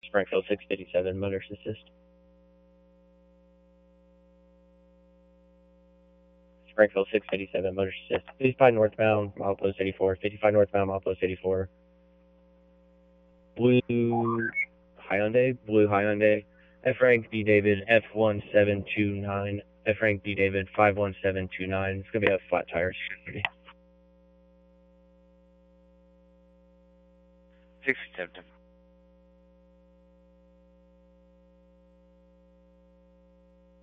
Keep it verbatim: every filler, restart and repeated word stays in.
Springfield six fifty-seven, motor assist. Springfield six fifty-seven, motor assist. fifty-five northbound, milepost eighty-four. fifty-five northbound, milepost eighty-four. Blue Hyundai, Blue Hyundai. F rank B David F one seven two nine. F rank B David five one seven two nine. It's gonna be a flat tire. sixty-seven.